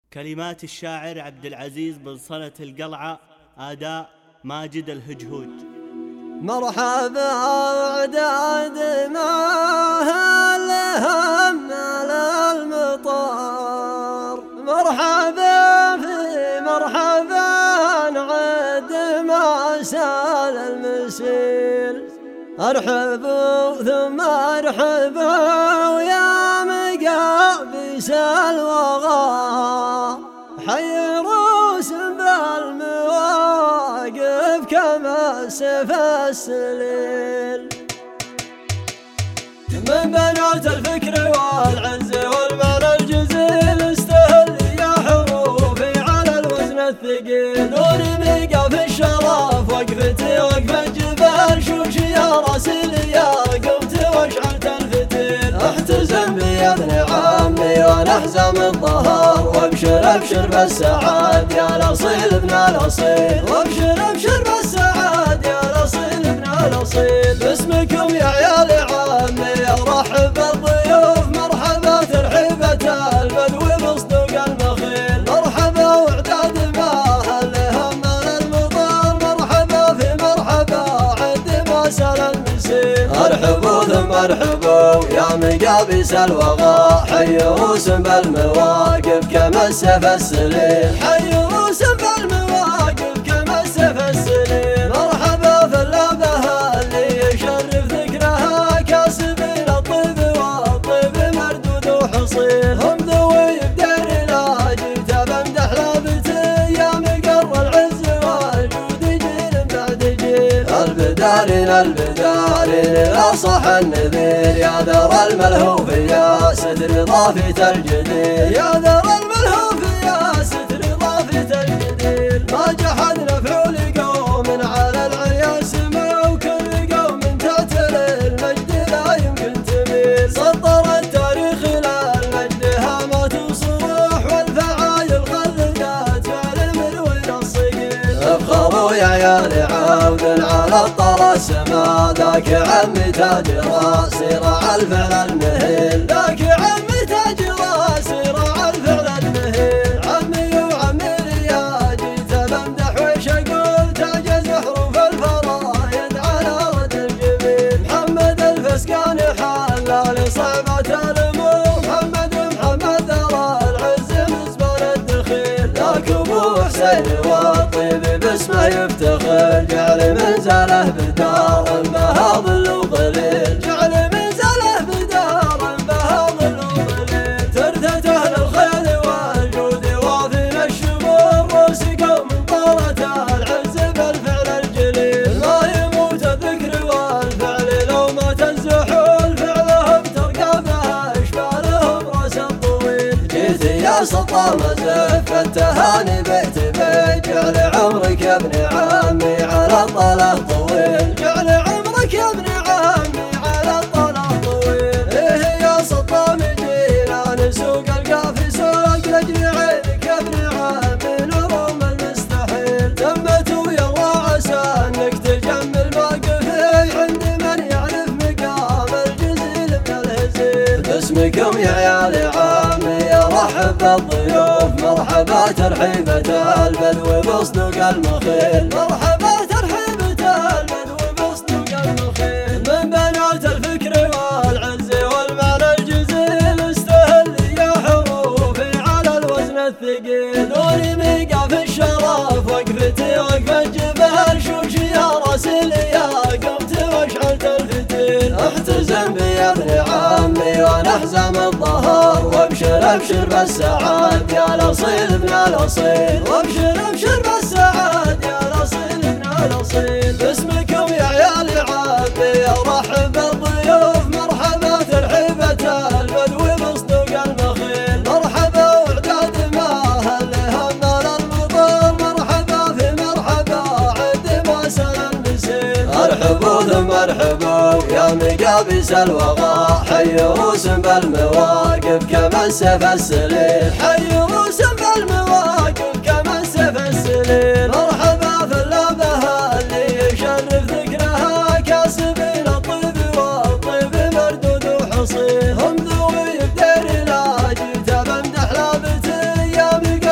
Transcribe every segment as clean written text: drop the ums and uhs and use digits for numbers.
كلمات الشاعر عبد العزيز بن صلة القلعة، أداء ماجد الهجهوج. مرحبا وعداد ما هالهم على المطار، مرحبا في مرحبا عد ما سال المسيل، ارحبوا ثم ارحبوا يا مقابس الوغى، حي روس بالمواقف كما سيف السليل، من بنات الفكر والعز والمعنى الجزيل، استهل يا حروفي على الوزن الثقيل، نوري ميقى في الشرف وقفتي وقفة جبال، شوشي يا راسلي يا قمت واشعلت الفتيل، احتزم بي يا ابن عمي ونحزم الظهر، وابشر ابشر بالسعاد يا الاصيل ابن الاصيل، وابشر ابشر بالسعاد يا الاصيل ابن الاصيل، باسمكم يا عيال عمي ارحب بالضيوف، مرحبا ترحيبة البدو بصدق المخيل، مرحبا واعداد ما هالهم المطار، مرحبا في مرحبا عد ما سال المسيل، ارحبوا ثم ارحبوا يا مقابس الوغى، حي روس بالمواقف كما السيف السليل، حي روس بالمواقف كما السيف السليل، مرحبا في اللبه اللي يشرف ذكرها، كاسبين الطيب والطيب مردود وحصيل، هم ذوي بدير لاجي بمدح لابتي، يا مقر العز والجود جيل بعد جيل، البدارين البدارين لا صح النذير، يا ذر الملهوف يا ستر ضافة الجدير، يا ذر الملهوف يا ستر ضافة الجدير، ما جحدنا فعول قوم على العليا سما، وكل قوم تأتل المجد لا يمكن تميل، سطر التاريخ لا المجد هامات وصروح، والفعايل خلدات فعل المروين الصقيل، افخروا يا عيال عود على الطرى السما، ذاك عمي تاج راسي راعى الفعل المهيل، ذاك عمي تاج راسي راعى الفعل المهيل، عمي وعمي يا جيت بمدح وش اقول، تاج زحروف الفرايد على رد الجميل، محمد الفسقاني حلال صعبة الامور، محمد ذرى العز مزبل الدخيل، ذاك ابو حسين والطيب باسمه يفتخر، جعل منزله بدار بها ظل وظليل، جعل منزله بدار بها ظل وظليل، ترثة اهل الخير والجود وافينا الشمول، روس قوم طارت العز بالفعل الجليل، ما يموت الذكر والفعل لو مات الزحول، فعلهم ترقى بها اشبالهم راس الطويل، جيت يا سطام زف التهاني بيت بيت، جعل عمرك يا ابن عمي على الطله طويل، جعل عمرك يا ابن عمي على الطله طويل، ايه يا سطام جيلان سوق القافي سوق لاجل عينك يا ابن عمي نروم المستحيل، تمت ويلا عسى انك تجمل موقفي عند من يعرف مقام الجزيل من الهزيل، باسمكم يا عيال عمي ارحب بالضيوف، مرحبا ترحيبة البدو بصدق المخيل، مرحبا ترحيبة البدو بصدق المخيل، من بنات الفكر والعز والمعنى الجزيل، استهل يا حروفي على الوزن الثقيل، نوري ميقى في الشرف وقفتي وقفة جبال، شوشي يا راسلي يا قمت واشعلت الفتيل، احتزم بي يا ابن عمي ونحزم الظهر، وابشر ابشر بالسعاد يا الاصيل ابن الاصيل، وابشر ابشر بالسعاد يا الاصيل ابن الاصيل، باسمكم يا عيال عمي ارحب بالضيوف، مرحبا ترحيبة البدو بصدق المخيل، مرحبا واعداد ما هالهم المطار، مرحبا في مرحبا عد ما سال المسيل، ارحبوا ثم ارحبوا يا مقابس الوغى، حي روس بالمواقف كما السيف السليل، حي روس بالمواقف كما السيف السليل، مرحبا في اللبه اللي يشرف ذكرها، كاسبين الطيب والطيب مردود وحصيل، هم ذوي بدير لاجي بمدح لابتي، يا مقابس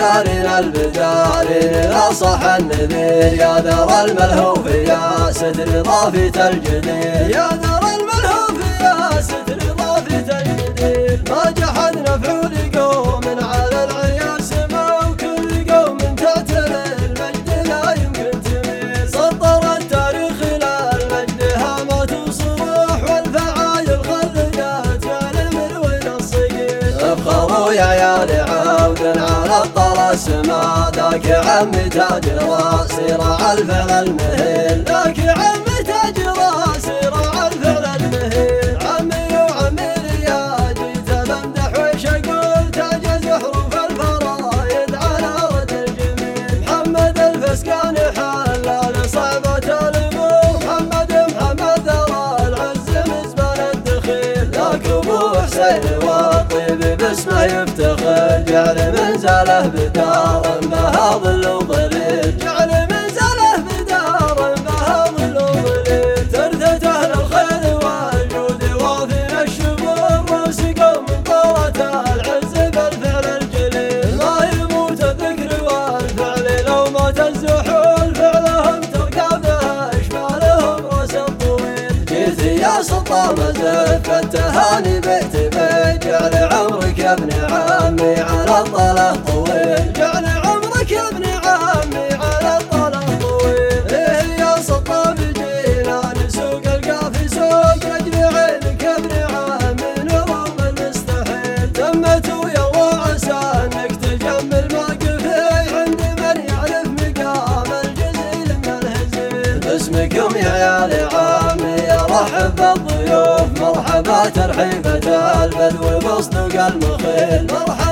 عيالنا البدارين لا صح النذير يا دار الملهوف يا ستر ضافة الجدير يا دار الملهوف يا ستر ضافة الجدير ما جحدنا فعول قوم على العليا سما وكل قوم تعتلي المجد لا يمكن تميل سطر التاريخ للمجد هامات وصروح والفعايل خلقت والامر وين الصقيل افخروا يا عيال عود على الطلس ما ذاك عمي تاج راسي راع الفعل المهيل ذاك عمي تاج راسي راع الفعل المهيل عمي وعمي يا جيت بمدح وش اقول تاج زحروف الفرايد على رد الجميل محمد الفسكاني حلال صعبة الامور محمد ذرى العز مزبل الدخيل ذاك ابو حسين والطيب باسمه يفتخر جعل منزله بدار بها ظل وظليل جعل منزله بدار بها ظل وظليل ترثت اهل الخير والجود واثن الشبور وسقوا من طورة العز بالفعل الجليل ما يموت الذكر والفعل لو مات الزحول فعلهم ترقى بها اشمالهم راس الطويل جيت يا سلطان زف التهاني بيت بيت جعل عمرك يا ابن عمي على الطلة طويل جعل عمرك يا ابن عمي على الطلة طويل ايه يا سلطان بجيلان سوق القافي سوق لاجل عينك يا ابن عمي نظام المستحيل تمت ويلا عسى انك تجمل موقفي عند من يعرف مقام الجزيل من الهزيل باسمكم يا عيال عمي رحب بالضيوف مرحبا ترحيبة البدو بصدق المخيل مرحبا